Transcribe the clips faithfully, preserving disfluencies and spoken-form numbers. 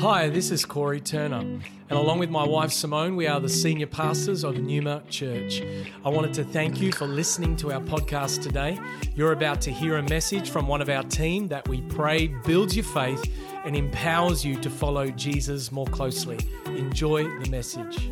Hi, this is Corey Turner, and along with my wife Simone, we are the senior pastors of Numa Church. I wanted to thank you for listening to our podcast today. You're about to hear a message from one of our team that we pray builds your faith and empowers you to follow Jesus more closely. Enjoy the message.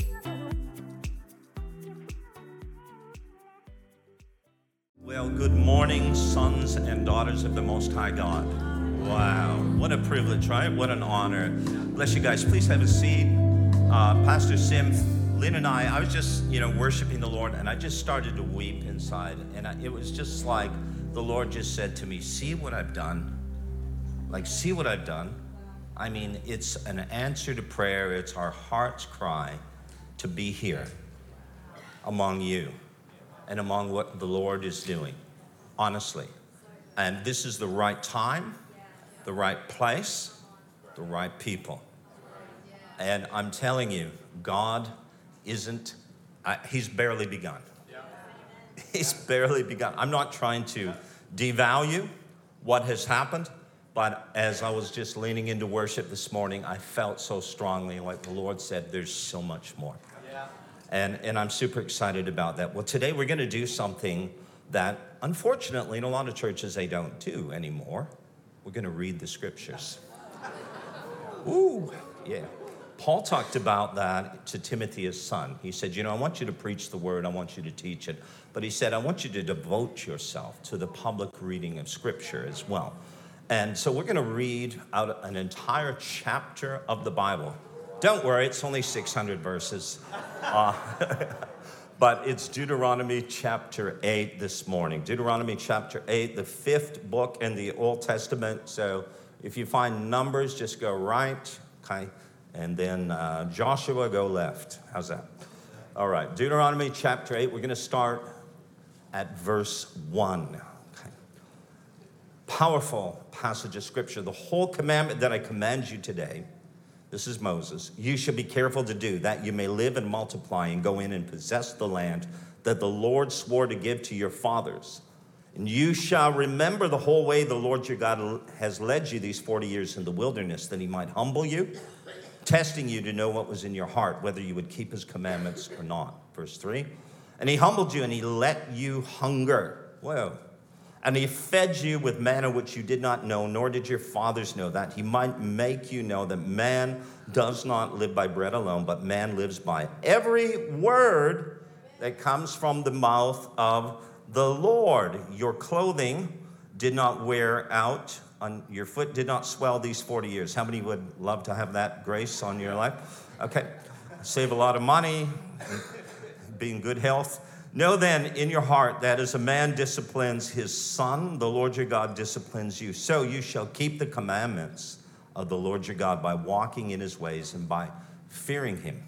Well, good morning, sons and daughters of the Most High God. Wow, what a privilege, right? What an honor. Bless you guys. Please have a seat. Uh, Pastor Sim, Lynn and I, I was just, you know, worshiping the Lord, and I just started to weep inside. And I, it was just like the Lord just said to me, see what I've done? Like, see what I've done? I mean, it's an answer to prayer. It's our heart's cry to be here among you and among what the Lord is doing, honestly. And this is the right time, the right place, the right people. And I'm telling you, God isn't, uh, he's barely begun. He's barely begun. I'm not trying to devalue what has happened, but as I was just leaning into worship this morning, I felt so strongly, like the Lord said, there's so much more. And, and I'm super excited about that. Well, today we're going to do something that, unfortunately, in a lot of churches, they don't do anymore. We're going to read the scriptures. Ooh, yeah. Paul talked about that to Timothy, his son. He said, you know, I want you to preach the word. I want you to teach it. But he said, I want you to devote yourself to the public reading of scripture as well. And so we're going to read out an entire chapter of the Bible. Don't worry, it's only six hundred verses. Uh, but it's Deuteronomy chapter eight this morning. Deuteronomy chapter eight, the fifth book in the Old Testament. So if you find Numbers, just go right, okay? And then uh, Joshua, go left. How's that? All right, Deuteronomy chapter eight, we're going to start at verse one. Okay. Powerful passage of scripture. The whole commandment that I command you today, this is Moses, you should be careful to do, that you may live and multiply and go in and possess the land that the Lord swore to give to your fathers. And you shall remember the whole way the Lord your God has led you these forty years in the wilderness, that he might humble you, testing you to know what was in your heart, whether you would keep his commandments or not. Verse three, and he humbled you and he let you hunger. Whoa. And he fed you with manna which you did not know, nor did your fathers know, that he might make you know that man does not live by bread alone, but man lives by every word that comes from the mouth of the Lord. Your clothing did not wear out, on your foot did not swell these forty years. How many would love to have that grace on your life? Okay, save a lot of money, be in good health. Know then in your heart that as a man disciplines his son, the Lord your God disciplines you. So you shall keep the commandments of the Lord your God by walking in his ways and by fearing him.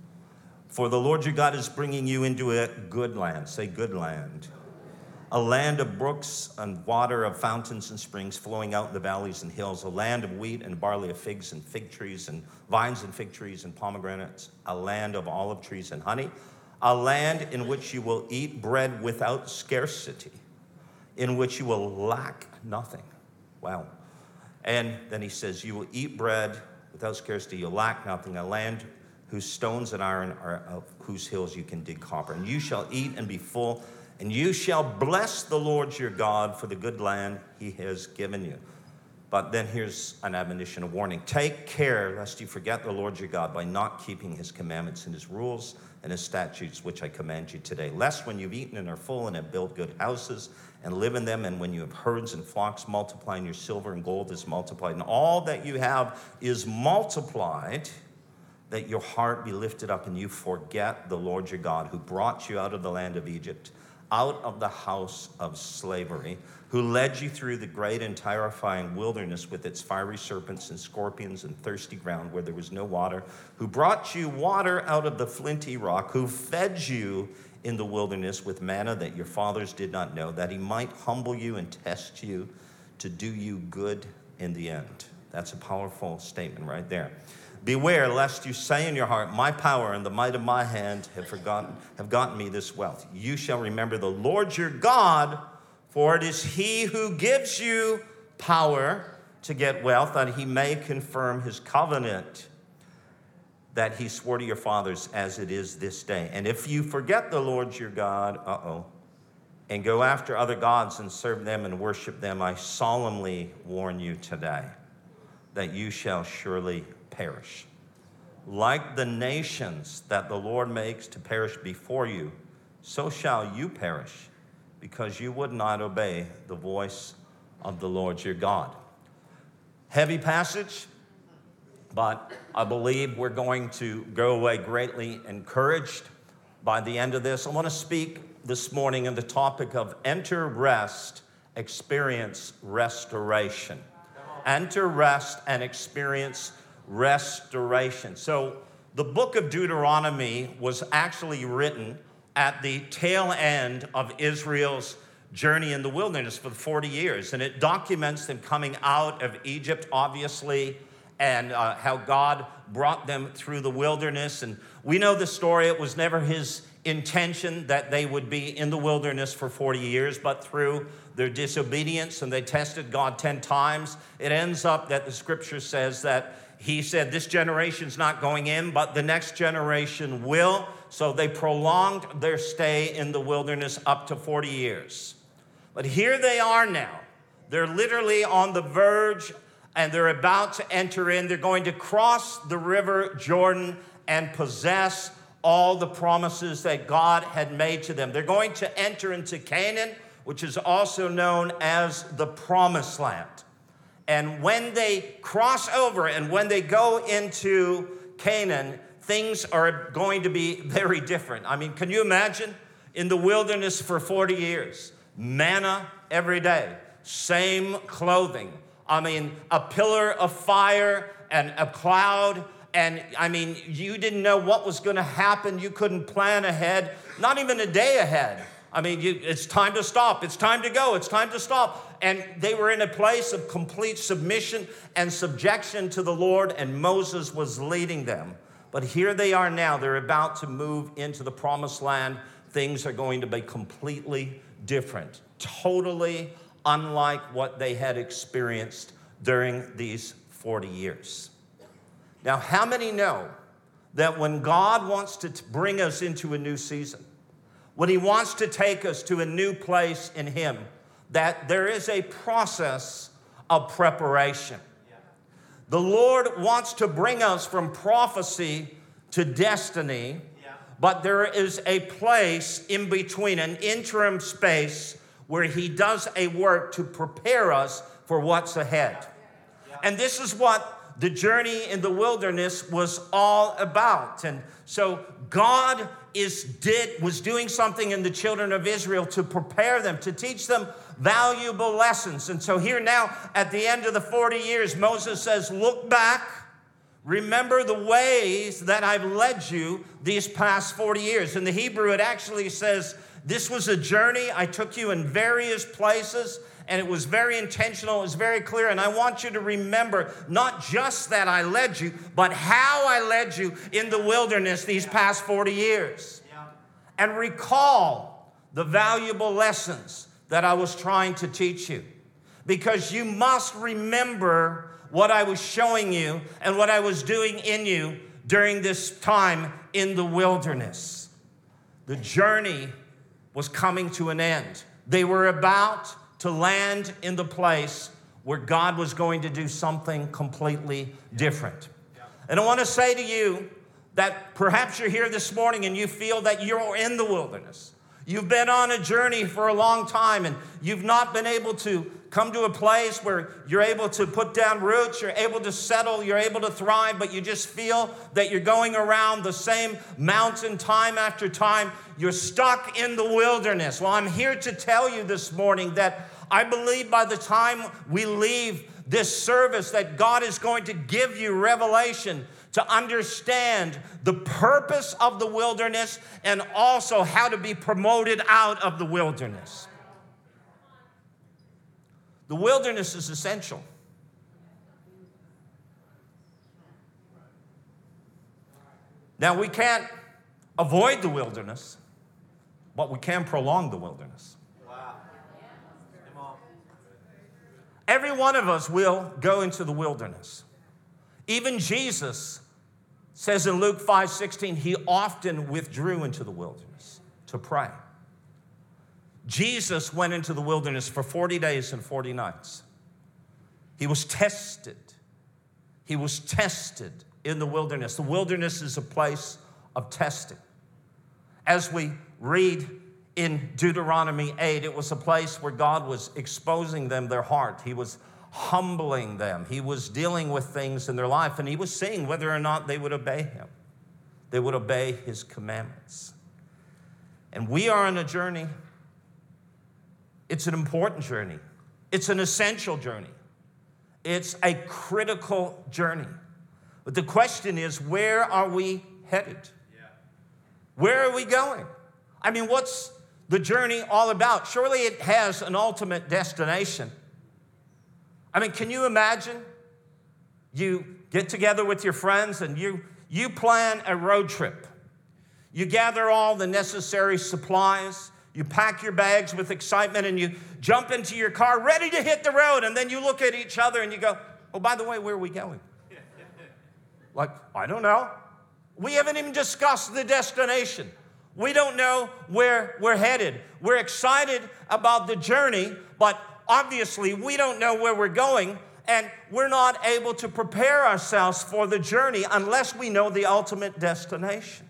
For the Lord your God is bringing you into a good land. Say good land. A land of brooks and water, of fountains and springs flowing out in the valleys and hills. A land of wheat and barley, of figs and fig trees and vines and fig trees and pomegranates. A land of olive trees and honey. A land in which you will eat bread without scarcity, in which you will lack nothing. Wow. And then he says, you will eat bread without scarcity, you'll lack nothing. A land whose stones and iron are, of whose hills you can dig copper. And you shall eat and be full, and you shall bless the Lord your God for the good land he has given you. But then here's an admonition, a warning. Take care lest you forget the Lord your God by not keeping his commandments and his rules and his statutes, which I command you today. Lest when you've eaten and are full and have built good houses and live in them, and when you have herds and flocks, multiply, and your silver and gold is multiplied, and all that you have is multiplied, that your heart be lifted up and you forget the Lord your God, who brought you out of the land of Egypt, out of the house of slavery, who led you through the great and terrifying wilderness with its fiery serpents and scorpions and thirsty ground where there was no water, who brought you water out of the flinty rock, who fed you in the wilderness with manna that your fathers did not know, that he might humble you and test you to do you good in the end. That's a powerful statement right there. Beware lest you say in your heart, my power and the might of my hand have forgotten, have gotten me this wealth. You shall remember the Lord your God, for it is he who gives you power to get wealth, that he may confirm his covenant that he swore to your fathers as it is this day. And if you forget the Lord your God, uh-oh, and go after other gods and serve them and worship them, I solemnly warn you today that you shall surely perish. Like the nations that the Lord makes to perish before you, so shall you perish, because you would not obey the voice of the Lord your God. Heavy passage, but I believe we're going to go away greatly encouraged by the end of this. I want to speak this morning on the topic of enter rest, experience restoration. Enter rest and experience restoration. So the book of Deuteronomy was actually written at the tail end of Israel's journey in the wilderness for forty years. And it documents them coming out of Egypt, obviously, and uh, how God brought them through the wilderness. And we know the story. It was never his intention that they would be in the wilderness for forty years, but through their disobedience, and they tested God ten times, it ends up that the scripture says that he said, this generation's not going in, but the next generation will. So they prolonged their stay in the wilderness up to forty years. But here they are now. They're literally on the verge, and they're about to enter in. They're going to cross the river Jordan and possess all the promises that God had made to them. They're going to enter into Canaan, which is also known as the Promised Land. And when they cross over and when they go into Canaan, things are going to be very different. I mean, can you imagine in the wilderness for forty years, manna every day, same clothing. I mean, a pillar of fire and a cloud. And I mean, you didn't know what was going to happen. You couldn't plan ahead, not even a day ahead. I mean, you, it's time to stop. It's time to go. It's time to stop. And they were in a place of complete submission and subjection to the Lord, and Moses was leading them. But here they are now. They're about to move into the Promised Land. Things are going to be completely different, totally unlike what they had experienced during these forty years. Now, how many know that when God wants to bring us into a new season, when he wants to take us to a new place in him, that there is a process of preparation? The Lord wants to bring us from prophecy to destiny, but there is a place in between, an interim space where he does a work to prepare us for what's ahead. And this is what the journey in the wilderness was all about. And so God is did was doing something in the children of Israel to prepare them, to teach them valuable lessons. And so here now, at the end of the forty years, Moses says, look back, remember the ways that I've led you these past forty years. In the Hebrew, it actually says, this was a journey. I took you in various places, and it was very intentional. It was very clear. And I want you to remember not just that I led you, but how I led you in the wilderness these past forty years. Yeah. And recall the valuable lessons that I was trying to teach you. Because you must remember what I was showing you and what I was doing in you during this time in the wilderness. The journey was coming to an end. They were about to land in the place where God was going to do something completely different. And I want to say to you that perhaps you're here this morning and you feel that you're in the wilderness. You've been on a journey for a long time and you've not been able to come to a place where you're able to put down roots, you're able to settle, you're able to thrive, but you just feel that you're going around the same mountain time after time. You're stuck in the wilderness. Well, I'm here to tell you this morning that I believe by the time we leave this service that God is going to give you revelation to understand the purpose of the wilderness and also how to be promoted out of the wilderness. The wilderness is essential. Now, we can't avoid the wilderness, but we can prolong the wilderness. Wow. Every every one of us will go into the wilderness. Even Jesus says in Luke five sixteen, he often withdrew into the wilderness to pray. Jesus went into the wilderness for forty days and forty nights. He was tested. He was tested in the wilderness. The wilderness is a place of testing. As we read in Deuteronomy eight, it was a place where God was exposing them, their heart. He was humbling them. He was dealing with things in their life, and he was seeing whether or not they would obey him. They would obey his commandments. And we are on a journey. It's an important journey. It's an essential journey. It's a critical journey. But the question is, where are we headed? Yeah. Where are we going? I mean, what's the journey all about? Surely it has an ultimate destination. I mean, can you imagine? You get together with your friends and you, you plan a road trip. You gather all the necessary supplies. You pack your bags with excitement and you jump into your car ready to hit the road. And then you look at each other and you go, oh, by the way, where are we going? Like, I don't know. We haven't even discussed the destination. We don't know where we're headed. We're excited about the journey, but obviously we don't know where we're going, and we're not able to prepare ourselves for the journey unless we know the ultimate destination.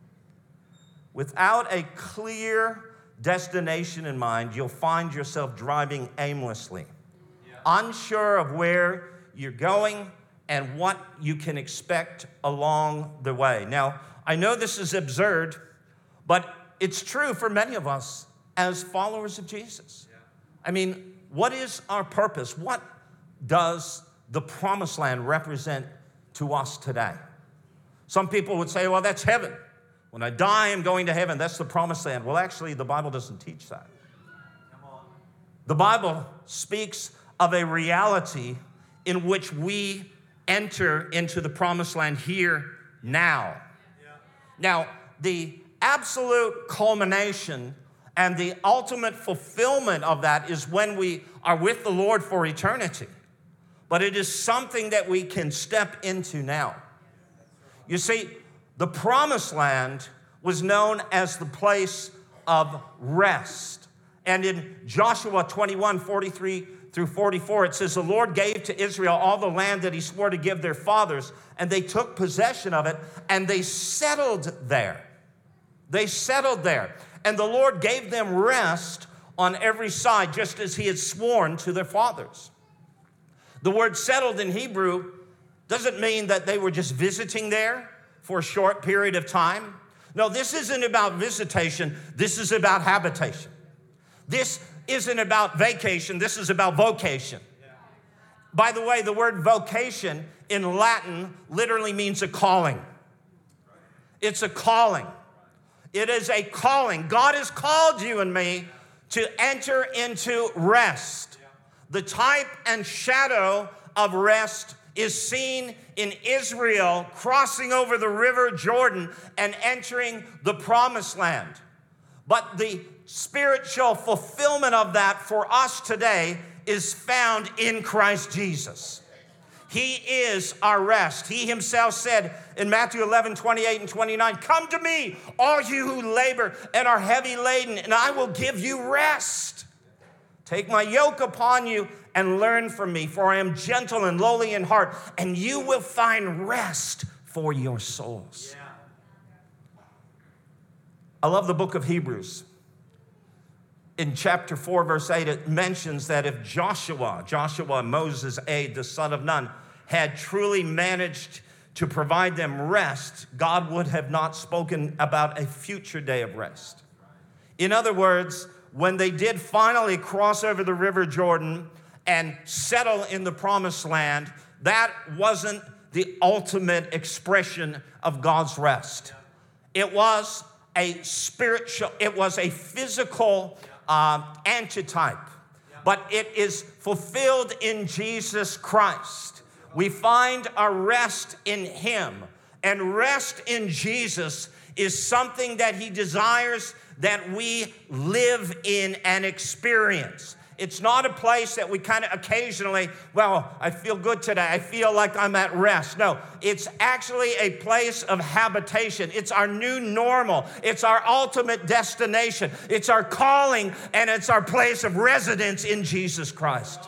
Without a clear destination in mind, you'll find yourself driving aimlessly, yeah. unsure of where you're going and what you can expect along the way. Now, I know this is absurd, but it's true for many of us as followers of Jesus. Yeah. I mean, what is our purpose? What does the promised land represent to us today? Some people would say, well, that's heaven. When I die, I'm going to heaven. That's the promised land. Well, actually, the Bible doesn't teach that. Come on. The Bible speaks of a reality in which we enter into the promised land here now. Yeah. Now, the absolute culmination and the ultimate fulfillment of that is when we are with the Lord for eternity. But it is something that we can step into now. You see, the promised land was known as the place of rest. And in Joshua twenty-one, forty-three through forty-four, it says, the Lord gave to Israel all the land that he swore to give their fathers, and they took possession of it, and they settled there. They settled there. And the Lord gave them rest on every side, just as he had sworn to their fathers. The word settled in Hebrew doesn't mean that they were just visiting there for a short period of time. No, this isn't about visitation. This is about habitation. This isn't about vacation. This is about vocation. By the way, the word vocation in Latin literally means a calling. It's a calling. It is a calling. God has called you and me to enter into rest. The type and shadow of rest is seen in Israel crossing over the river Jordan and entering the promised land. But the spiritual fulfillment of that for us today is found in Christ Jesus. He is our rest. He himself said in Matthew eleven, twenty-eight and twenty-nine, come to me, all you who labor and are heavy laden, and I will give you rest. Take my yoke upon you and learn from me, for I am gentle and lowly in heart, and you will find rest for your souls. Yeah. I love the book of Hebrews. In chapter four, verse eight, it mentions that if Joshua, Joshua, Moses' aide, the son of Nun, had truly managed to provide them rest, God would have not spoken about a future day of rest. In other words, when they did finally cross over the river Jordan and settle in the promised land, that wasn't the ultimate expression of God's rest. It was a spiritual, it was a physical uh, antitype, but it is fulfilled in Jesus Christ. We find our rest in him, and rest in Jesus is something that he desires that we live in and experience. It's not a place that we kind of occasionally, well, I feel good today. I feel like I'm at rest. No, it's actually a place of habitation. It's our new normal. It's our ultimate destination. It's our calling, and it's our place of residence in Jesus Christ.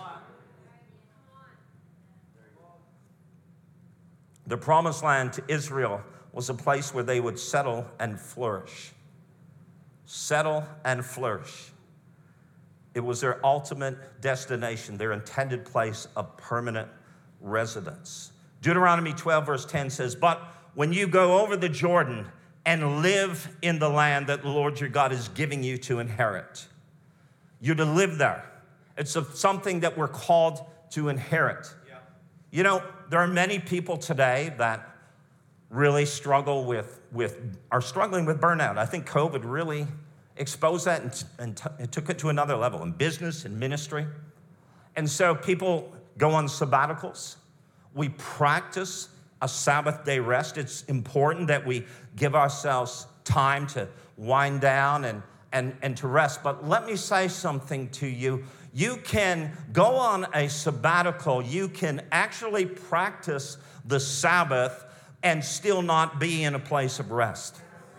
The promised land to Israel was a place where they would settle and flourish. Settle and flourish. It was their ultimate destination, their intended place of permanent residence. Deuteronomy twelve, verse ten says, but when you go over the Jordan and live in the land that the Lord your God is giving you to inherit, you're to live there. It's something that we're called to inherit. Yeah. You know, there are many people today that really struggle with, with are struggling with burnout. I think COVID really exposed that and, and t- it took it to another level in business and ministry. And so people go on sabbaticals. We practice a Sabbath day rest. It's important that we give ourselves time to wind down and, and, and to rest. But let me say something to you. You can go on a sabbatical. You can actually practice the Sabbath and still not be in a place of rest.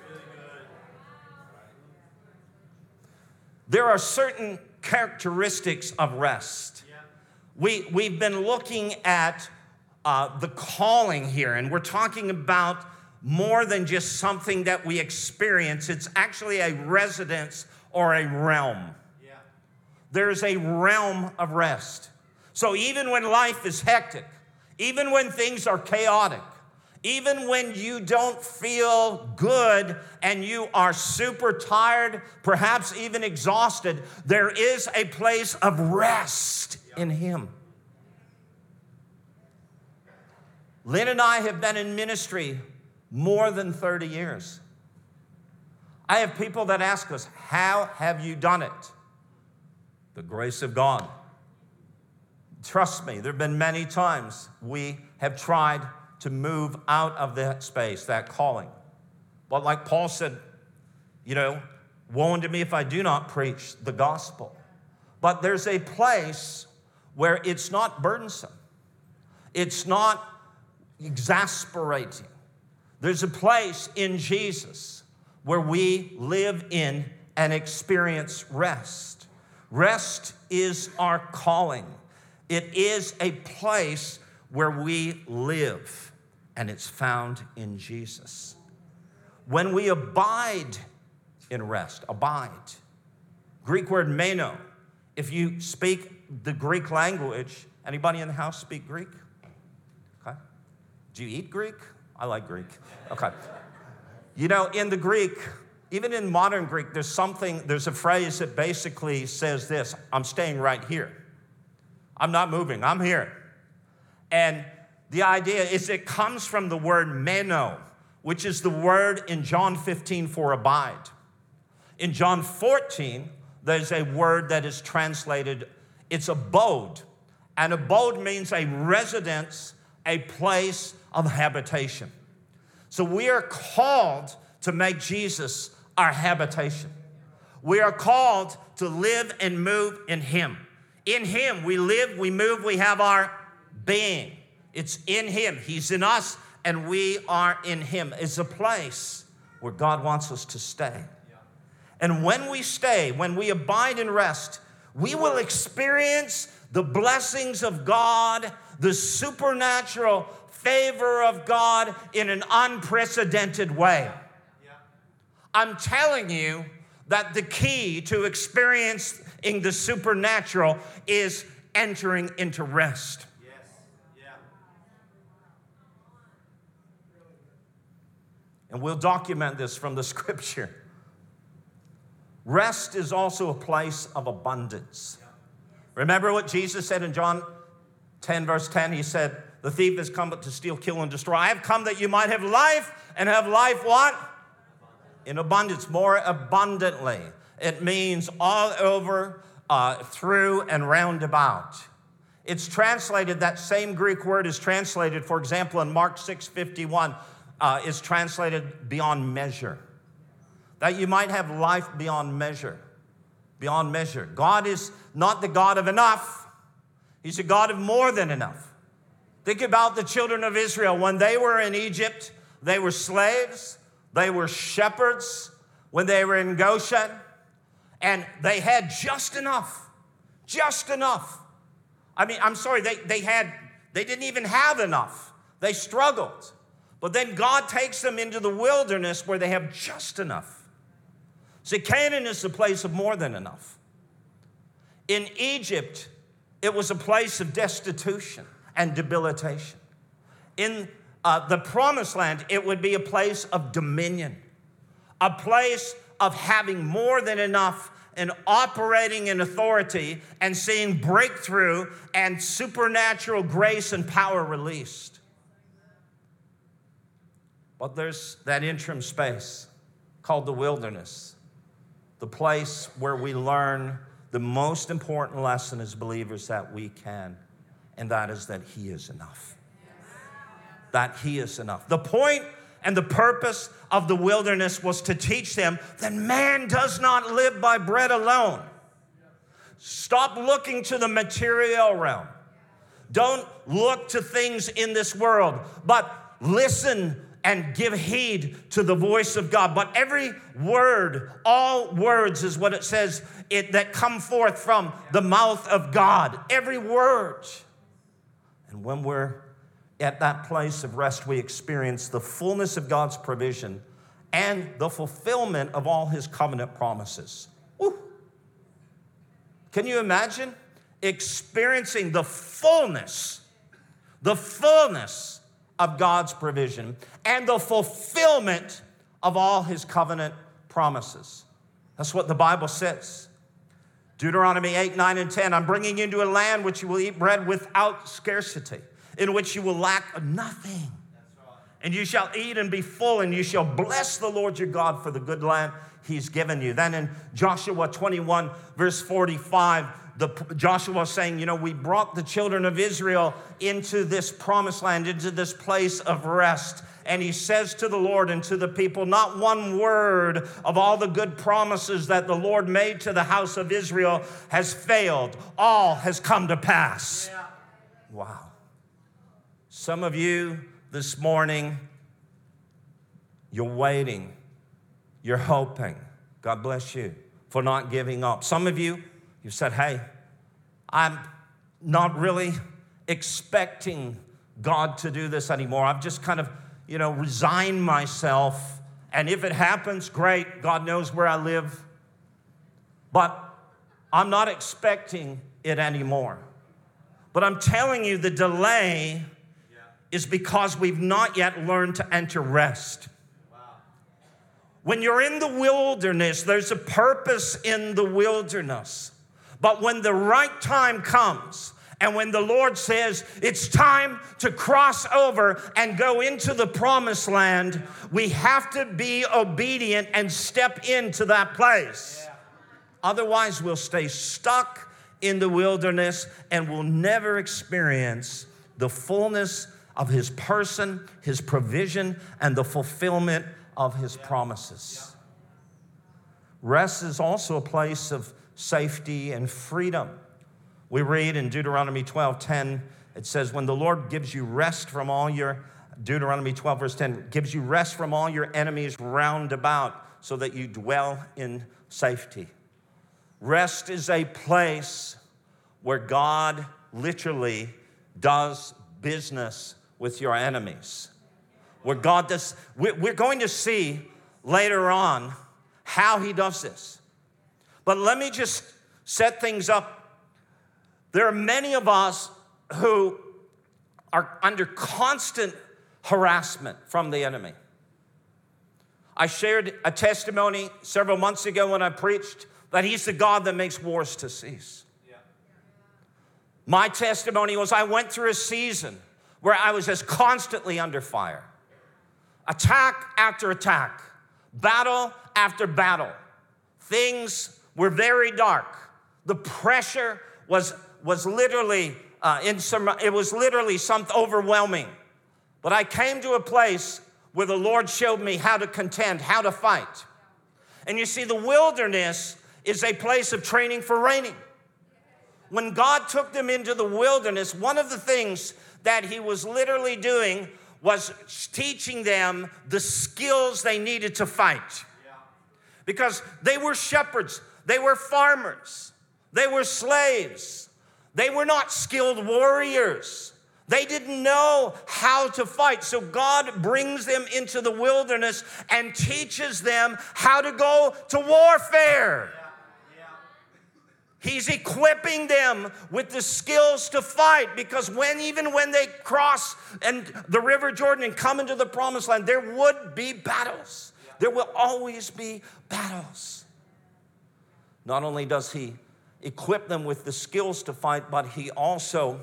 There are certain characteristics of rest. We, we've been looking at uh, the calling here, and we're talking about more than just something that we experience. It's actually a residence or a realm. Yeah. There's a realm of rest. So even when life is hectic, even when things are chaotic, even when you don't feel good and you are super tired, perhaps even exhausted, there is a place of rest in Him. Lynn and I have been in ministry more than thirty years. I have people that ask us, how have you done it? The grace of God. Trust me, there have been many times we have tried to move out of that space, that calling. But like Paul said, you know, woe unto me if I do not preach the gospel. But there's a place where it's not burdensome. It's not exasperating. There's a place in Jesus where we live in and experience rest. Rest is our calling. It is a place where we live. And it's found in Jesus. When we abide in rest, abide. Greek word meno. If you speak the Greek language, anybody in the house speak Greek? Okay. Do you eat Greek? I like Greek. Okay. You know, in the Greek, even in modern Greek, there's something, there's a phrase that basically says this: I'm staying right here. I'm not moving, I'm here. And the idea is it comes from the word meno, which is the word in John fifteen for abide. In John fourteen, there's a word that is translated, it's abode. And abode means a residence, a place of habitation. So we are called to make Jesus our habitation. We are called to live and move in Him. In Him, we live, we move, we have our being. It's in Him. He's in us, and we are in Him. It's a place where God wants us to stay. And when we stay, when we abide in rest, we will experience the blessings of God, the supernatural favor of God in an unprecedented way. I'm telling you that the key to experiencing the supernatural is entering into rest. And we'll document this from the scripture. Rest is also a place of abundance. Remember what Jesus said in John ten, verse ten? He said, the thief has come but to steal, kill, and destroy. I have come that you might have life, and have life what? In abundance, more abundantly. It means all over, uh, through, and round about. It's translated, that same Greek word is translated, for example, in Mark six fifty-one, Uh, is translated beyond measure. That you might have life beyond measure. beyond measure. God is not the God of enough. He's a God of more than enough. Think about the children of Israel. When they were in Egypt, they were slaves. They were shepherds. When they were in Goshen, and they had just enough. Just enough. I mean, I'm sorry, they, they had, they didn't even have enough. They struggled. But then God takes them into the wilderness where they have just enough. See, Canaan is the place of more than enough. In Egypt, it was a place of destitution and debilitation. In uh, the Promised Land, it would be a place of dominion, a place of having more than enough and operating in authority and seeing breakthrough and supernatural grace and power released. But there's that interim space called the wilderness, the place where we learn the most important lesson as believers that we can, and that is that He is enough. That He is enough. The point and the purpose of the wilderness was to teach them that man does not live by bread alone. Stop looking to the material realm. Don't look to things in this world, but listen and give heed to the voice of God. But every word, all words is what it says it, that come forth from the mouth of God. Every word. And when we're at that place of rest, we experience the fullness of God's provision and the fulfillment of all His covenant promises. Woo. Can you imagine experiencing the fullness, the fullness of God's provision and the fulfillment of all His covenant promises? That's what the Bible says. Deuteronomy eight, nine, and ten, I'm bringing you into a land which you will eat bread without scarcity, in which you will lack nothing. And you shall eat and be full, and you shall bless the Lord your God for the good land He's given you. Then in Joshua twenty-one, verse forty-five, the, Joshua is saying, you know, we brought the children of Israel into this promised land, into this place of rest. And he says to the Lord and to the people, not one word of all the good promises that the Lord made to the house of Israel has failed. All has come to pass. Yeah. Wow. Some of you this morning, you're waiting, you're hoping. God bless you for not giving up. Some of you, you said, hey, I'm not really expecting God to do this anymore. I've just kind of, you know, resigned myself. And if it happens, great. God knows where I live. But I'm not expecting it anymore. But I'm telling you, the delay is because we've not yet learned to enter rest. Wow. When you're in the wilderness, there's a purpose in the wilderness. But when the right time comes, and when the Lord says it's time to cross over and go into the promised land, we have to be obedient and step into that place. Yeah. Otherwise, we'll stay stuck in the wilderness and we'll never experience the fullness of His person, His provision, and the fulfillment of His promises. Rest is also a place of safety and freedom. We read in Deuteronomy twelve ten, it says, when the Lord gives you rest from all your, Deuteronomy twelve verse ten, gives you rest from all your enemies round about so that you dwell in safety. Rest is a place where God literally does business with your enemies. Where God does, we're going to see later on how He does this. But let me just set things up. There are many of us who are under constant harassment from the enemy. I shared a testimony several months ago when I preached that He's the God that makes wars to cease. Yeah. My testimony was I went through a season where I was just constantly under fire. Attack after attack, battle after battle. Things were very dark. The pressure was, was literally, uh, in some, it was literally something overwhelming. But I came to a place where the Lord showed me how to contend, how to fight. And you see, the wilderness is a place of training for reigning. When God took them into the wilderness, one of the things that he was literally doing was teaching them the skills they needed to fight. Because they were shepherds, they were farmers, they were slaves, they were not skilled warriors. They didn't know how to fight. So God brings them into the wilderness and teaches them how to go to warfare. He's equipping them with the skills to fight, because when even when they cross and the River Jordan and come into the promised land, there would be battles. There will always be battles. Not only does he equip them with the skills to fight, but he also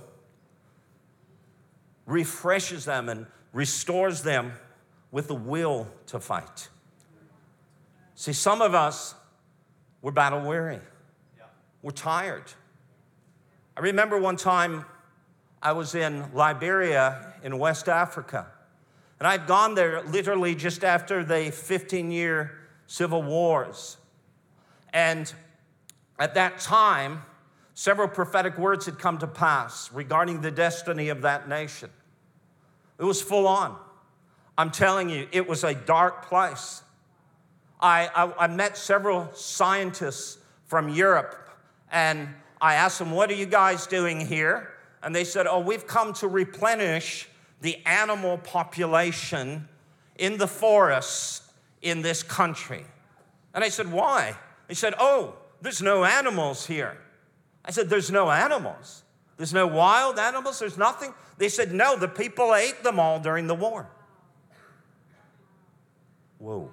refreshes them and restores them with the will to fight. See, some of us, we're battle weary. We're tired. I remember one time I was in Liberia in West Africa, and I'd gone there literally just after the fifteen-year civil wars. And at that time, several prophetic words had come to pass regarding the destiny of that nation. It was full on. I'm telling you, it was a dark place. I, I, I met several scientists from Europe, and I asked them, what are you guys doing here? And they said, oh, we've come to replenish the animal population in the forests in this country. And I said, why? They said, oh, there's no animals here. I said, there's no animals? There's no wild animals? There's nothing? They said, no, the people ate them all during the war. Whoa.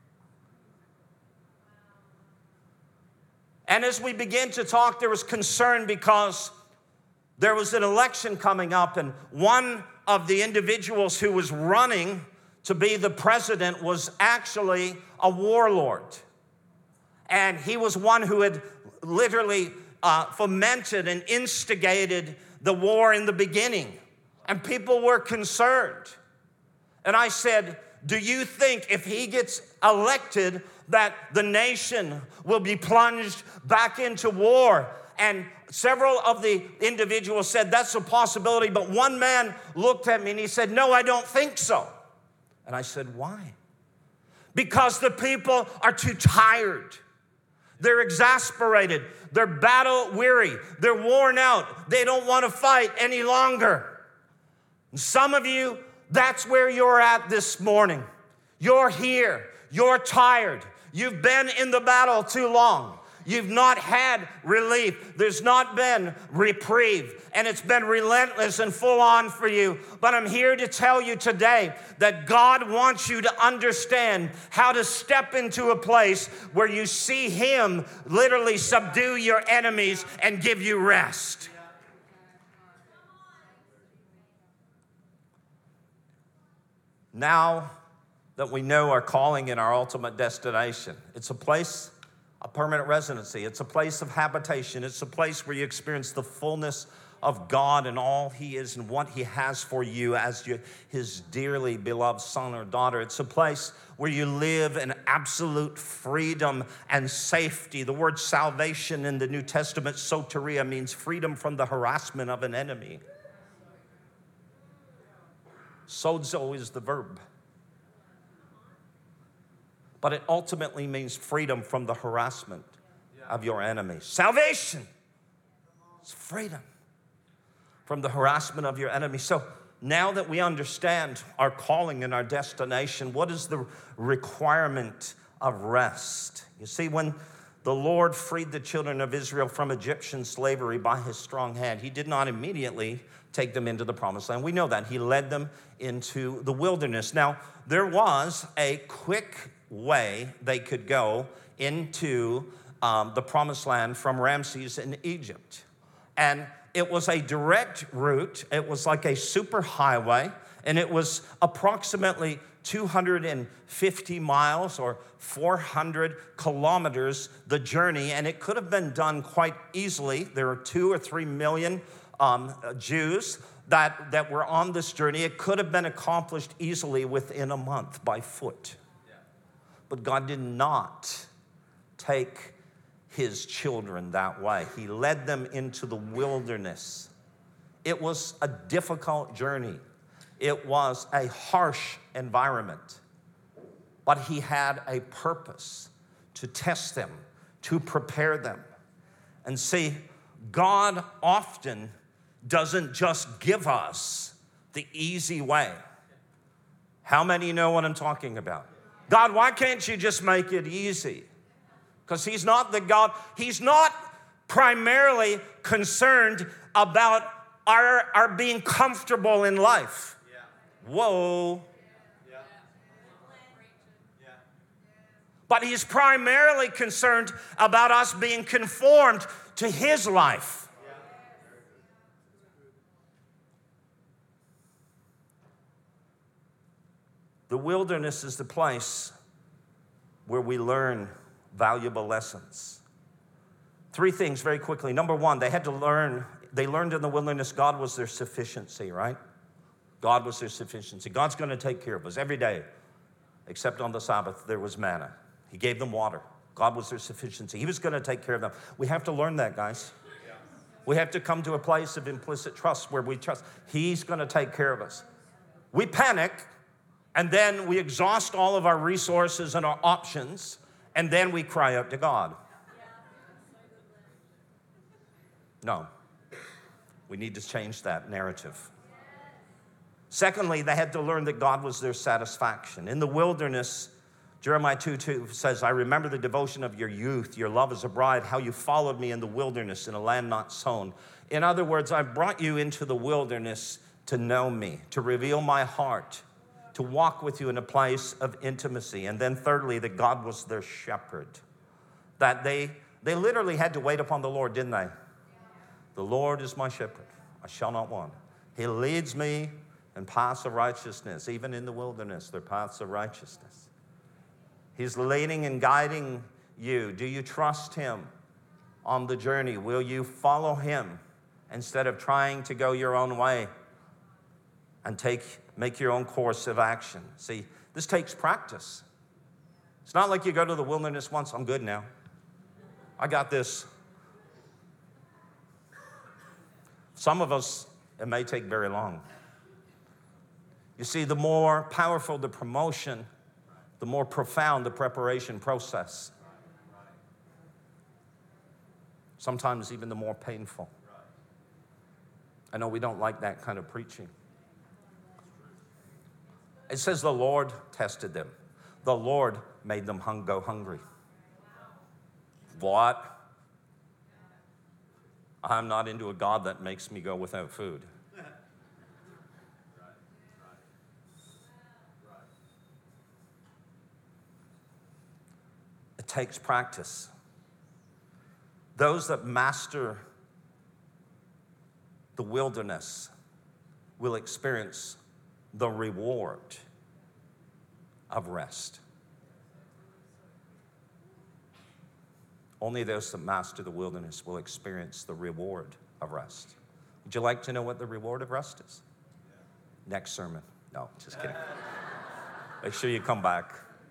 And as we began to talk, there was concern because there was an election coming up, and one of the individuals who was running to be the president was actually a warlord. And he was one who had literally uh, fomented and instigated the war in the beginning. And people were concerned. And I said, do you think if he gets elected that the nation will be plunged back into war? And several of the individuals said, that's a possibility. But one man looked at me and he said, no, I don't think so. And I said, why? Because the people are too tired. They're exasperated. They're battle weary. They're worn out. They don't want to fight any longer. And some of you, that's where you're at this morning. You're here. You're tired. You've been in the battle too long. You've not had relief. There's not been reprieve. And it's been relentless and full on for you. But I'm here to tell you today that God wants you to understand how to step into a place where you see Him literally subdue your enemies and give you rest. Now that we know our calling and our ultimate destination, it's a place a permanent residency. It's a place of habitation. It's a place where you experience the fullness of God and all He is and what He has for you as you, His dearly beloved son or daughter. It's a place where you live in absolute freedom and safety. The word salvation in the New Testament, soteria, means freedom from the harassment of an enemy. Sozo is the verb. But it ultimately means freedom from the harassment of your enemies. Salvation is freedom from the harassment of your enemies. So now that we understand our calling and our destination, what is the requirement of rest? You see, when the Lord freed the children of Israel from Egyptian slavery by His strong hand, He did not immediately take them into the promised land. We know that. He led them into the wilderness. Now, there was a quick way they could go into um, the promised land from Ramses in Egypt. And it was a direct route. It was like a super highway, and it was approximately two hundred fifty miles or four hundred kilometers, the journey, and it could have been done quite easily. There were two or three million um, Jews that, that were on this journey. It could have been accomplished easily within a month by foot. But God did not take his children that way. He led them into the wilderness. It was a difficult journey. It was a harsh environment. But he had a purpose to test them, to prepare them. And see, God often doesn't just give us the easy way. How many know what I'm talking about? God, why can't you just make it easy? Because he's not the God, he's not primarily concerned about our, our being comfortable in life. Yeah. Whoa. Yeah. Yeah. But he's primarily concerned about us being conformed to his life. The wilderness is the place where we learn valuable lessons. Three things very quickly. Number one, they had to learn, they learned in the wilderness God was their sufficiency, right? God was their sufficiency. God's going to take care of us every day, except on the Sabbath, there was manna. He gave them water. God was their sufficiency. He was going to take care of them. We have to learn that, guys. We have to come to a place of implicit trust where we trust he's going to take care of us. We panic. And then we exhaust all of our resources and our options, and then we cry out to God. No. We need to change that narrative. Secondly, they had to learn that God was their satisfaction. In the wilderness, Jeremiah two two says, I remember the devotion of your youth, your love as a bride, how you followed me in the wilderness in a land not sown. In other words, I brought you into the wilderness to know me, to reveal my heart, to walk with you in a place of intimacy. And then thirdly, that God was their shepherd. That they, they literally had to wait upon the Lord, didn't they? The Lord is my shepherd. I shall not want. He leads me in paths of righteousness. Even in the wilderness, they're paths of righteousness. He's leading and guiding you. Do you trust him on the journey? Will you follow him instead of trying to go your own way and take Make your own course of action? See, this takes practice. It's not like you go to the wilderness once, I'm good now. I got this. Some of us, it may take very long. You see, the more powerful the promotion, the more profound the preparation process. Sometimes even the more painful. I know we don't like that kind of preaching. It says the Lord tested them. The Lord made them hung, go hungry. What? I'm not into a God that makes me go without food. It takes practice. Those that master the wilderness will experience the reward of rest. Only those that master the wilderness will experience the reward of rest. Would you like to know what the reward of rest is? Yeah. Next sermon. No, just kidding. Make sure you come back.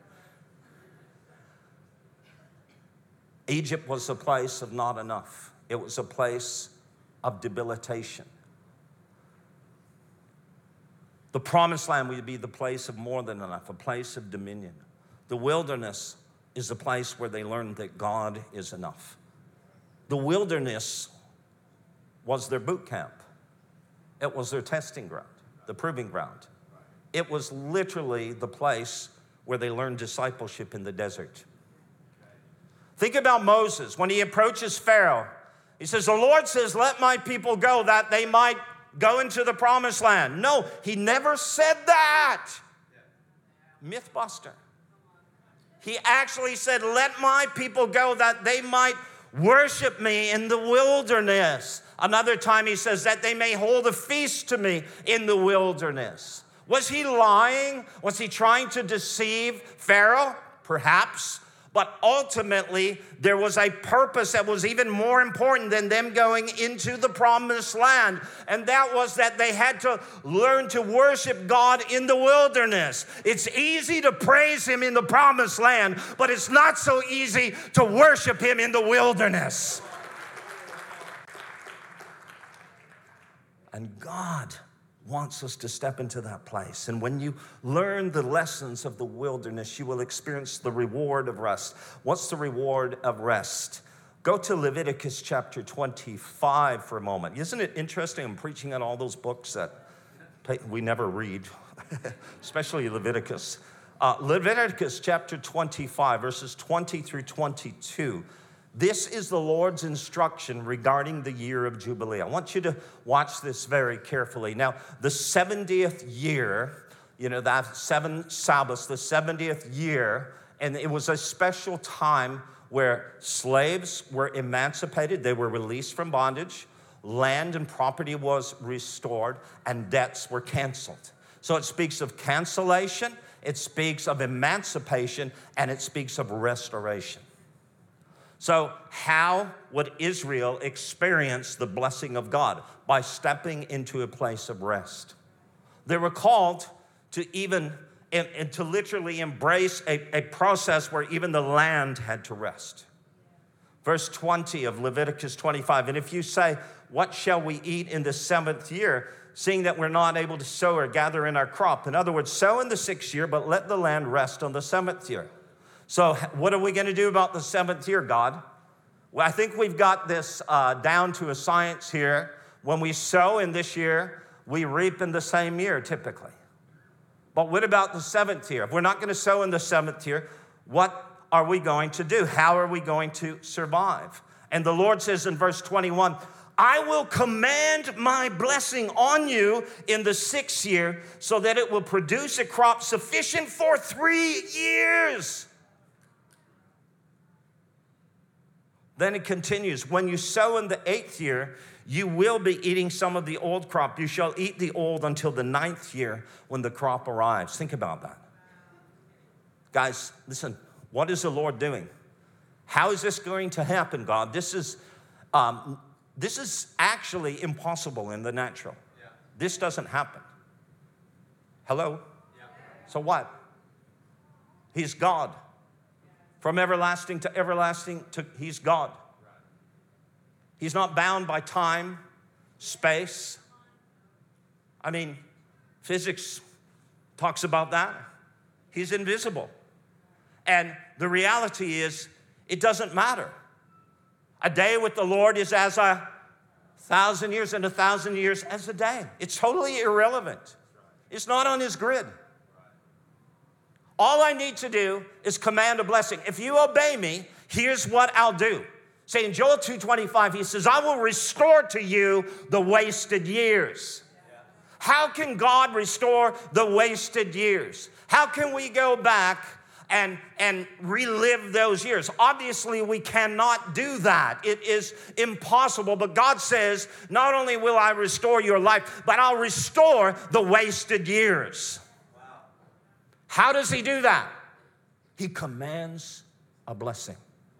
Egypt was a place of not enough. It was a place of debilitation. The promised land would be the place of more than enough, a place of dominion. The wilderness is the place where they learned that God is enough. The wilderness was their boot camp. It was their testing ground, the proving ground. It was literally the place where they learned discipleship in the desert. Think about Moses. When he approaches Pharaoh, he says, the Lord says, let my people go that they might go into the promised land. No, he never said that. Mythbuster. He actually said, let my people go that they might worship me in the wilderness. Another time he says that they may hold a feast to me in the wilderness. Was he lying? Was he trying to deceive Pharaoh? Perhaps. But ultimately, there was a purpose that was even more important than them going into the promised land. And that was that they had to learn to worship God in the wilderness. It's easy to praise him in the promised land, but it's not so easy to worship him in the wilderness. And God wants us to step into that place. And when you learn the lessons of the wilderness, you will experience the reward of rest. What's the reward of rest? Go to Leviticus chapter twenty-five for a moment. Isn't it interesting? I'm preaching on all those books that we never read, especially Leviticus. Uh, Leviticus chapter twenty-five, verses twenty through twenty-two. This is the Lord's instruction regarding the year of Jubilee. I want you to watch this very carefully. Now, the seventieth year, you know, that seven Sabbaths, the seventieth year, and it was a special time where slaves were emancipated. They were released from bondage. Land and property was restored, and debts were canceled. So it speaks of cancellation, it speaks of emancipation, and it speaks of restoration. So how would Israel experience the blessing of God? By stepping into a place of rest. They were called to even, and, and to literally embrace a, a process where even the land had to rest. Verse twenty of Leviticus twenty-five, and if you say, what shall we eat in the seventh year, seeing that we're not able to sow or gather in our crop? In other words, sow in the sixth year, but let the land rest on the seventh year. So what are we going to do about the seventh year, God? Well, I think we've got this uh, down to a science here. When we sow in this year, we reap in the same year typically. But what about the seventh year? If we're not going to sow in the seventh year, what are we going to do? How are we going to survive? And the Lord says in verse twenty-one, I will command my blessing on you in the sixth year so that it will produce a crop sufficient for three years. Then it continues, when you sow in the eighth year, you will be eating some of the old crop. You shall eat the old until the ninth year when the crop arrives. Think about that. Guys, listen, what is the Lord doing? How is this going to happen, God? This is, um, this is actually impossible in the natural. Yeah. This doesn't happen. Hello? Yeah. So what? He's God. From everlasting to everlasting, to, he's God. He's not bound by time, space. I mean, physics talks about that. He's invisible. And the reality is, it doesn't matter. A day with the Lord is as a thousand years, and a thousand years as a day. It's totally irrelevant. It's not on his grid. All I need to do is command a blessing. If you obey me, here's what I'll do. Say in Joel two twenty-five, he says, I will restore to you the wasted years. How can God restore the wasted years? How can we go back and, and relive those years? Obviously, we cannot do that. It is impossible. But God says, not only will I restore your life, but I'll restore the wasted years. How does he do that? He commands a blessing.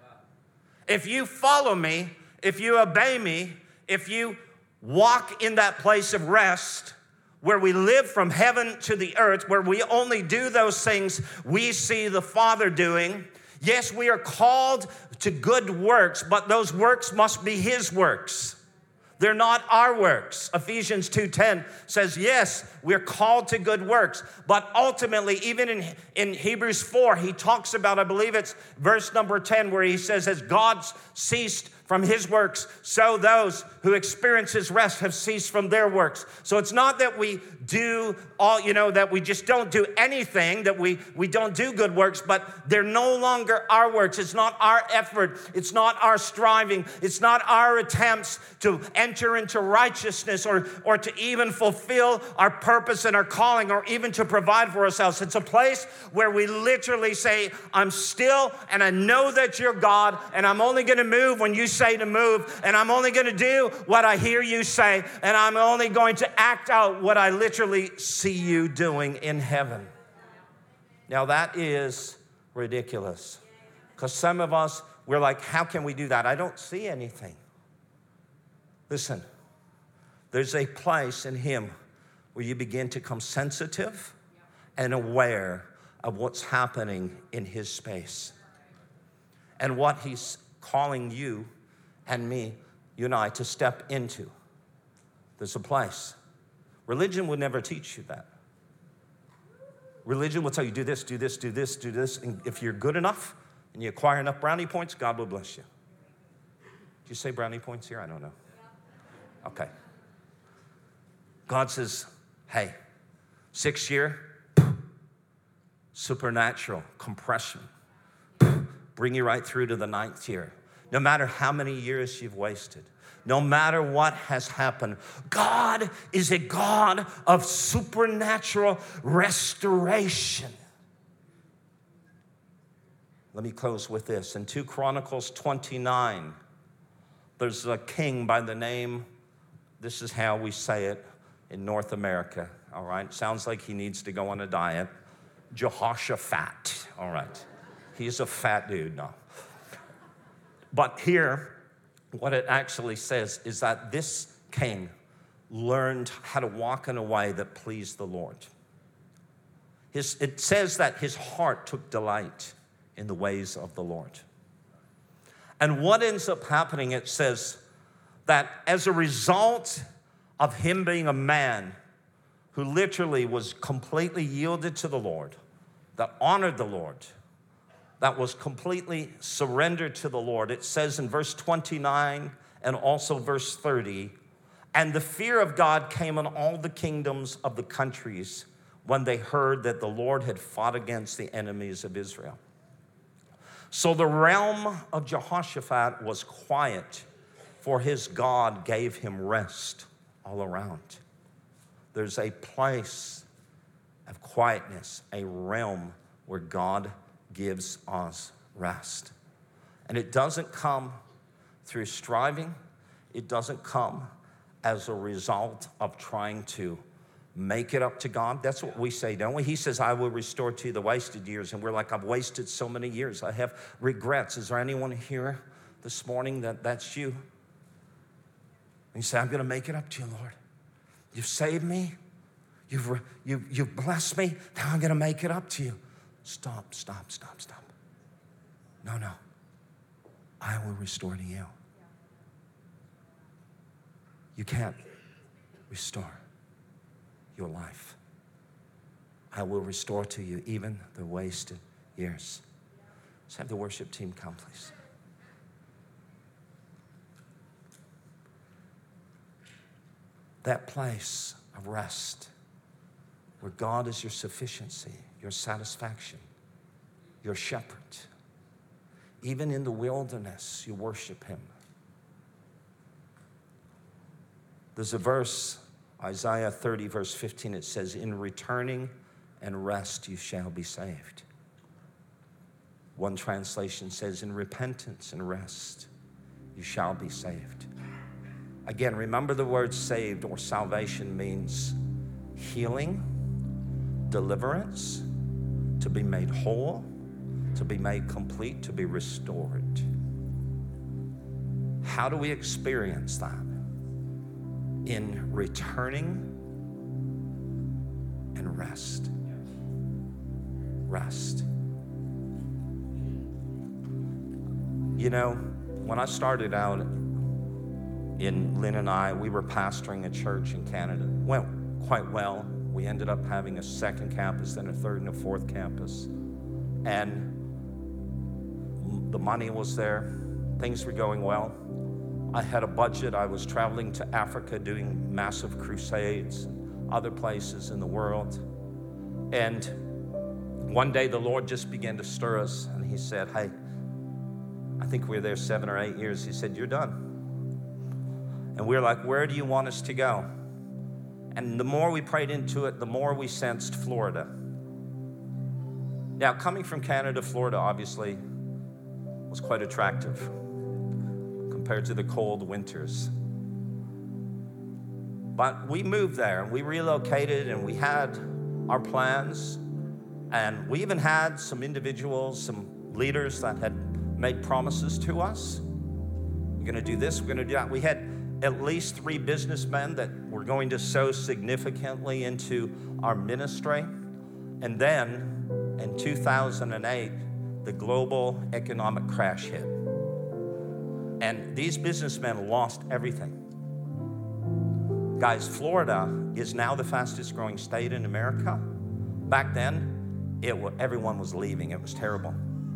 If you follow me, if you obey me, if you walk in that place of rest where we live from heaven to the earth, where we only do those things we see the Father doing, yes, we are called to good works, but those works must be his works. They're not our works. Ephesians two ten says, yes, we're called to good works. But ultimately, even in, in Hebrews four, he talks about, I believe it's verse number ten, where he says, as God ceased from his works, so those who experience his rest have ceased from their works. So it's not that we do all, you know, that we just don't do anything, that we, we don't do good works, but they're no longer our works. It's not our effort. It's not our striving. It's not our attempts to enter into righteousness or, or to even fulfill our purpose and our calling or even to provide for ourselves. It's a place where we literally say, I'm still and I know that you're God and I'm only going to move when you say to move, and I'm only going to do what I hear you say, and I'm only going to act out what I literally see you doing in heaven. Now that is ridiculous. Because some of us, we're like, how can we do that? I don't see anything. Listen, there's a place in him where you begin to become sensitive and aware of what's happening in his space and what he's calling you and me, you and I, to step into. There's a place. Religion would never teach you that. Religion will tell you, do this, do this, do this, do this. And if you're good enough and you acquire enough brownie points, God will bless you. Did you say brownie points here? I don't know. Okay. God says, hey, sixth year, supernatural compression. Bring you right through to the ninth year. No matter how many years you've wasted, no matter what has happened, God is a God of supernatural restoration. Let me close with this. In Second Chronicles twenty-nine, there's a king by the name, this is how we say it in North America, all right? Sounds like he needs to go on a diet. Jehoshaphat, all right. He's a fat dude, no. But here, what it actually says is that this king learned how to walk in a way that pleased the Lord. His, it says that his heart took delight in the ways of the Lord. And what ends up happening, it says that as a result of him being a man who literally was completely yielded to the Lord, that honored the Lord, that was completely surrendered to the Lord. It says in verse twenty-nine and also verse thirty, and the fear of God came on all the kingdoms of the countries when they heard that the Lord had fought against the enemies of Israel. So the realm of Jehoshaphat was quiet, for his God gave him rest all around. There's a place of quietness, a realm where God gives us rest. And it doesn't come through striving. It doesn't come as a result of trying to make it up to God. That's what we say, don't we? He says, I will restore to you the wasted years. And we're like, I've wasted so many years. I have regrets. Is there anyone here this morning that that's you? And you say, I'm going to make it up to you, Lord. You've saved me. You've, you've, you've blessed me. Now I'm going to make it up to you. Stop, stop, stop, stop. No, no. I will restore to you. You can't restore your life. I will restore to you even the wasted years. Let's have the worship team come, please. That place of rest where God is your sufficiency, your satisfaction, your shepherd. Even in the wilderness, you worship him. There's a verse, Isaiah thirty, verse fifteen, it says, in returning and rest you shall be saved. One translation says, in repentance and rest you shall be saved. Again, remember the word saved or salvation means healing, deliverance, to be made whole, to be made complete, to be restored. How do we experience that? In returning and rest. Rest. You know, when I started out in Lynn and I, we were pastoring a church in Canada. Went quite well. We ended up having a second campus, then a third and a fourth campus. And the money was there. Things were going well. I had a budget. I was traveling to Africa doing massive crusades, and other places in the world. And one day the Lord just began to stir us, and he said, hey, I think we were there seven or eight years. He said, you're done. And we were like, where do you want us to go? And the more we prayed into it, the more we sensed Florida. Now, coming from Canada, Florida obviously was quite attractive compared to the cold winters. But we moved there and we relocated and we had our plans. And we even had some individuals, some leaders that had made promises to us. We're going to do this, we're going to do that. We had at least three businessmen that were going to sow significantly into our ministry. And then in two thousand eight, the global economic crash hit. And these businessmen lost everything. Guys, Florida is now the fastest growing state in America. Back then, it was, everyone was leaving. It was terrible.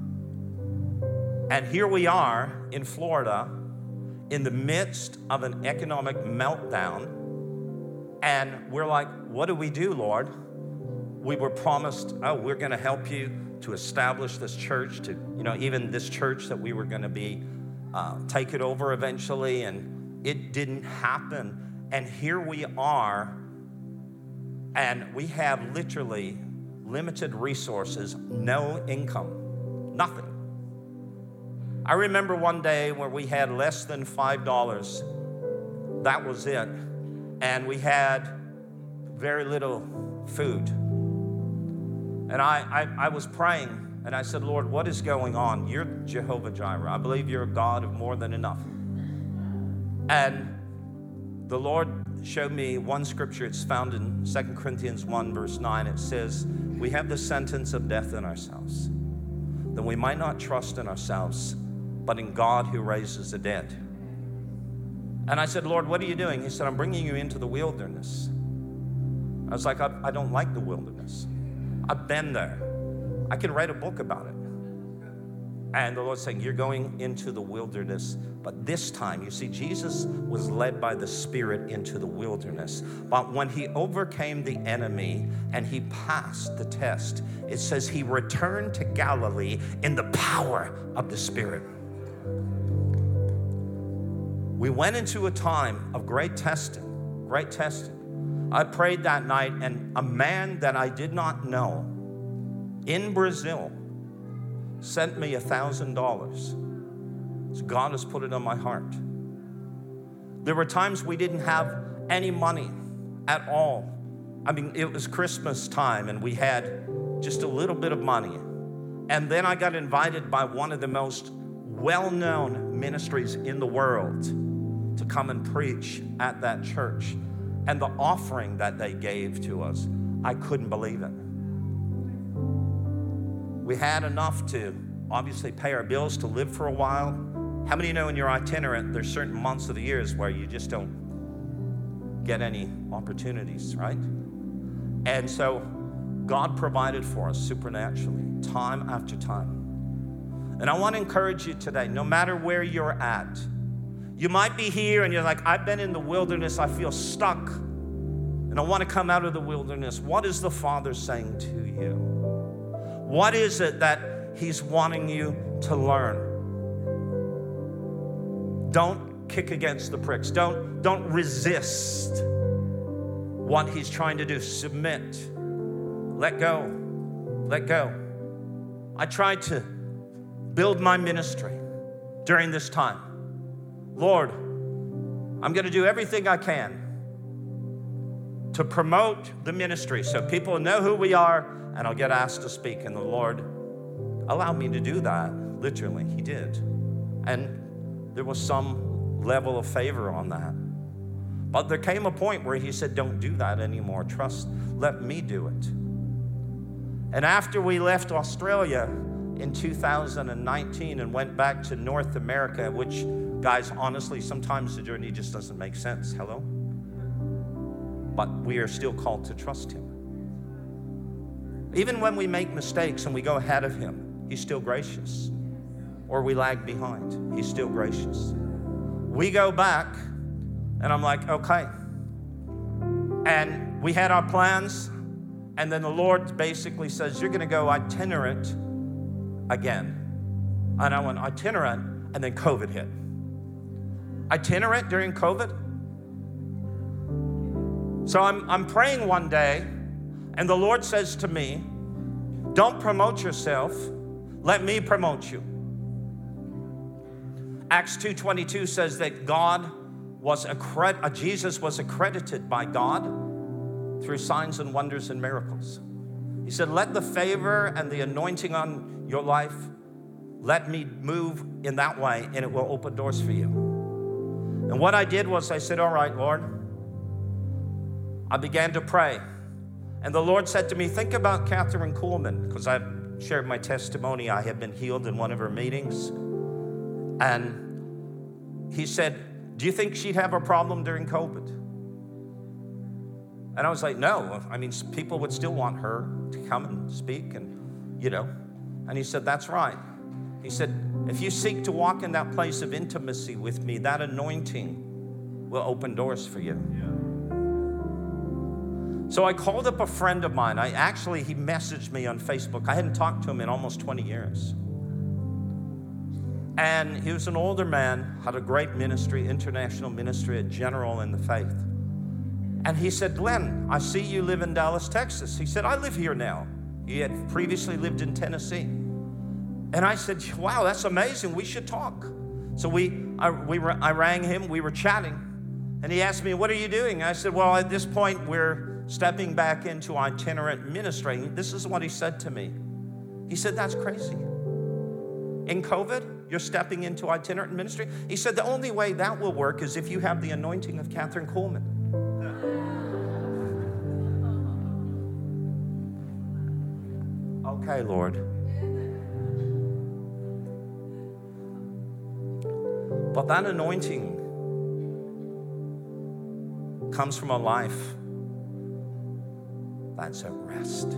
And here we are in Florida in the midst of an economic meltdown. And we're like, what do we do, Lord? We were promised, oh, we're going to help you to establish this church, to, you know, even this church that we were going to be, uh, take it over eventually. And it didn't happen. And here we are, and we have literally limited resources, no income, nothing. I remember one day where we had less than five dollars. That was it. And we had very little food. And I, I, I was praying, and I said, Lord, what is going on? You're Jehovah Jireh. I believe you're a God of more than enough. And the Lord showed me one scripture. It's found in Second Corinthians one, verse nine. It says, we have the sentence of death in ourselves, that we might not trust in ourselves, but in God who raises the dead. And I said, Lord, what are you doing? He said, I'm bringing you into the wilderness. I was like, I, I don't like the wilderness. I've been there. I can write a book about it. And the Lord's saying, you're going into the wilderness. But this time, you see, Jesus was led by the Spirit into the wilderness. But when he overcame the enemy and he passed the test, it says he returned to Galilee in the power of the Spirit. We went into a time of great testing, great testing. I prayed that night, and a man that I did not know in Brazil sent me a thousand dollars. So God has put it on my heart. There were times we didn't have any money at all. I mean, it was Christmas time and we had just a little bit of money. And then I got invited by one of the most well-known ministries in the world to come and preach at that church. And the offering that they gave to us, I couldn't believe it. We had enough to obviously pay our bills, to live for a while. How many know in your itinerant, there's certain months of the years where you just don't get any opportunities, right? And so God provided for us supernaturally, time after time. And I want to encourage you today, no matter where you're at, you might be here and you're like, I've been in the wilderness, I feel stuck, and I want to come out of the wilderness. What is the Father saying to you? What is it that He's wanting you to learn? Don't kick against the pricks. Don't, don't resist what He's trying to do. Submit. Let go. Let go. I tried to build my ministry during this time. Lord, I'm going to do everything I can to promote the ministry so people know who we are, and I'll get asked to speak. And the Lord allowed me to do that. Literally, He did. And there was some level of favor on that. But there came a point where He said, don't do that anymore. Trust, let me do it. And after we left Australia in two thousand nineteen and went back to North America, which, guys, honestly, sometimes the journey just doesn't make sense. Hello? But we are still called to trust Him. Even when we make mistakes and we go ahead of Him, He's still gracious. Or we lag behind, He's still gracious. We go back, and I'm like, okay. And we had our plans, and then the Lord basically says, you're going to go itinerant again. And I went itinerant, and then COVID hit. Itinerant during COVID? So I'm, I'm praying one day, and the Lord says to me, don't promote yourself, let me promote you. Acts two twenty-two says that God was accredited, Jesus was accredited by God through signs and wonders and miracles. He said, let the favor and the anointing on your life let me move in that way, and it will open doors for you. And what I did was I said, all right, Lord. I began to pray. And the Lord said to me, think about Catherine Kuhlman, because I've shared my testimony. I have been healed in one of her meetings. And he said, do you think she'd have a problem during COVID? And I was like, no. I mean, people would still want her to come and speak, and, you know. And he said, that's right. He said, if you seek to walk in that place of intimacy with me, that anointing will open doors for you. Yeah. So I called up a friend of mine. I actually, he messaged me on Facebook. I hadn't talked to him in almost twenty years. And he was an older man, had a great ministry, international ministry, a general in the faith. And he said, Glenn, I see you live in Dallas, Texas. He said, I live here now. He had previously lived in Tennessee. And I said, wow, that's amazing. We should talk. So we, I, we were, I rang him. We were chatting. And he asked me, what are you doing? I said, well, at this point, we're stepping back into itinerant ministry. This is what he said to me. He said, that's crazy. In COVID, you're stepping into itinerant ministry? He said, the only way that will work is if you have the anointing of Catherine Kuhlman. Okay, Lord. But that anointing comes from a life that's at rest.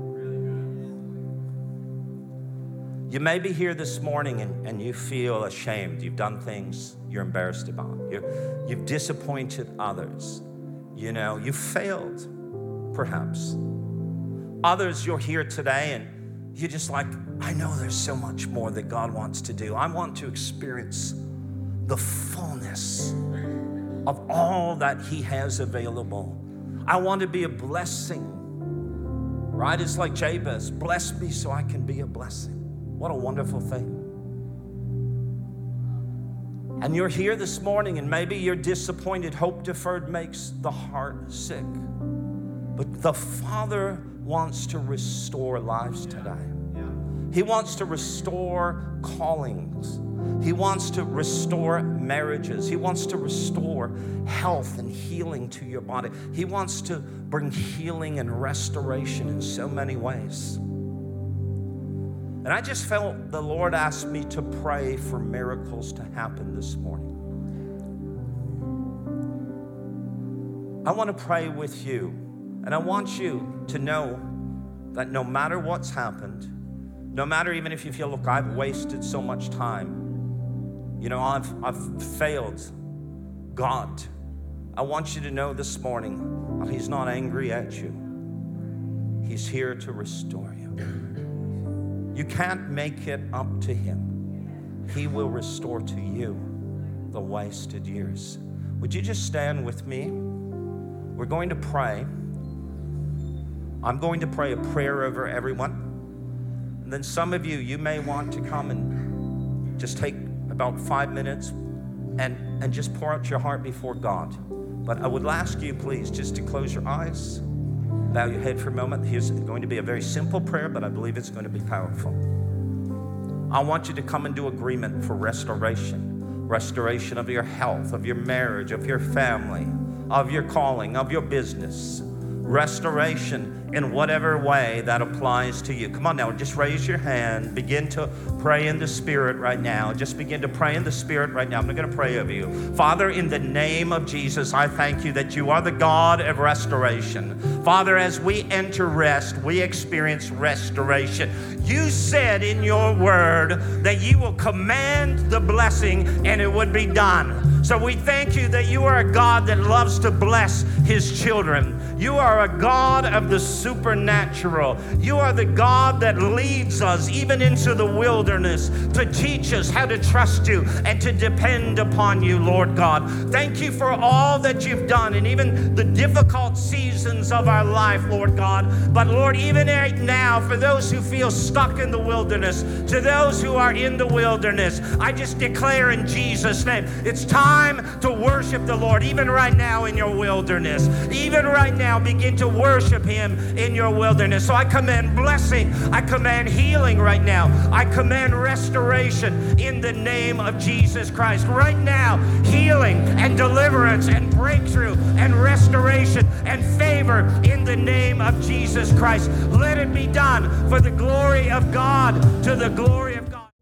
You may be here this morning and, and you feel ashamed. You've done things you're embarrassed about. You're, you've disappointed others. You know, you failed, perhaps. Others, you're here today and you're just like, I know there's so much more that God wants to do. I want to experience the fullness of all that He has available. I want to be a blessing, right? It's like Jabez, bless me so I can be a blessing. What a wonderful thing. And you're here this morning and maybe you're disappointed. Hope deferred makes the heart sick. But the Father wants to restore lives today. He wants to restore callings. He wants to restore marriages. He wants to restore health and healing to your body. He wants to bring healing and restoration in so many ways. And I just felt the Lord asked me to pray for miracles to happen this morning. I want to pray with you. And I want you to know that no matter what's happened, no matter even if you feel, look, I've wasted so much time. You know, I've, I've failed God. I want you to know this morning that He's not angry at you. He's here to restore you. You can't make it up to Him. He will restore to you the wasted years. Would you just stand with me? We're going to pray. I'm going to pray a prayer over everyone. And then some of you, you may want to come and just take about five minutes and, and just pour out your heart before God. But I would ask you, please, just to close your eyes, bow your head for a moment. Here's going to be a very simple prayer, but I believe it's going to be powerful. I want you to come into agreement for restoration. Restoration of your health, of your marriage, of your family, of your calling, of your business. Restoration in whatever way that applies to you. Come on now, just raise your hand. Begin to pray in the Spirit right now. Just begin to pray in the Spirit right now. I'm not going to pray over you. Father, in the name of Jesus, I thank you that you are the God of restoration. Father, as we enter rest, we experience restoration. You said in your word that you will command the blessing and it would be done. So we thank you that you are a God that loves to bless His children. You are a God of the supernatural. You are the God that leads us even into the wilderness to teach us how to trust you and to depend upon you, Lord God. Thank you for all that you've done and even the difficult seasons of our life, Lord God. But Lord, even right now, for those who feel stuck in the wilderness, to those who are in the wilderness, I just declare in Jesus' name, it's time time to worship the Lord, even right now in your wilderness. Even right now, begin to worship Him in your wilderness. So I command blessing. I command healing right now. I command restoration in the name of Jesus Christ. Right now, healing and deliverance and breakthrough and restoration and favor in the name of Jesus Christ. Let it be done for the glory of God, to the glory of God.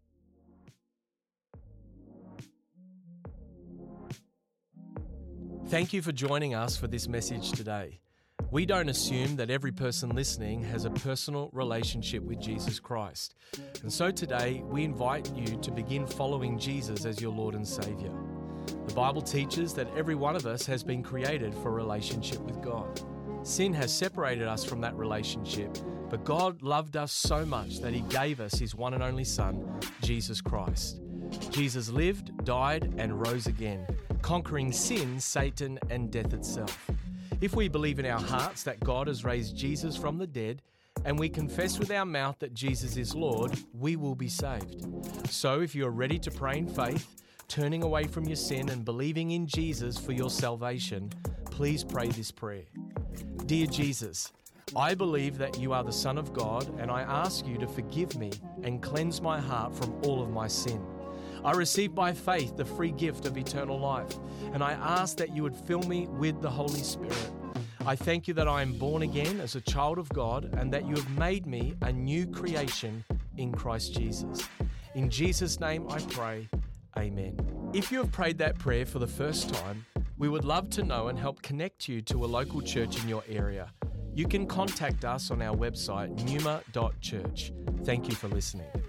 Thank you for joining us for this message today. We don't assume that every person listening has a personal relationship with Jesus Christ. And so today, we invite you to begin following Jesus as your Lord and Savior. The Bible teaches that every one of us has been created for a relationship with God. Sin has separated us from that relationship, but God loved us so much that He gave us His one and only Son, Jesus Christ. Jesus lived, died, and rose again, conquering sin, Satan, and death itself. If we believe in our hearts that God has raised Jesus from the dead, and we confess with our mouth that Jesus is Lord, we will be saved. So if you are ready to pray in faith, turning away from your sin and believing in Jesus for your salvation, please pray this prayer. Dear Jesus, I believe that you are the Son of God, and I ask you to forgive me and cleanse my heart from all of my sin. I receive by faith the free gift of eternal life, and I ask that you would fill me with the Holy Spirit. I thank you that I am born again as a child of God, and that you have made me a new creation in Christ Jesus. In Jesus' name I pray, amen. If you have prayed that prayer for the first time, we would love to know and help connect you to a local church in your area. You can contact us on our website, numa dot church. Thank you for listening.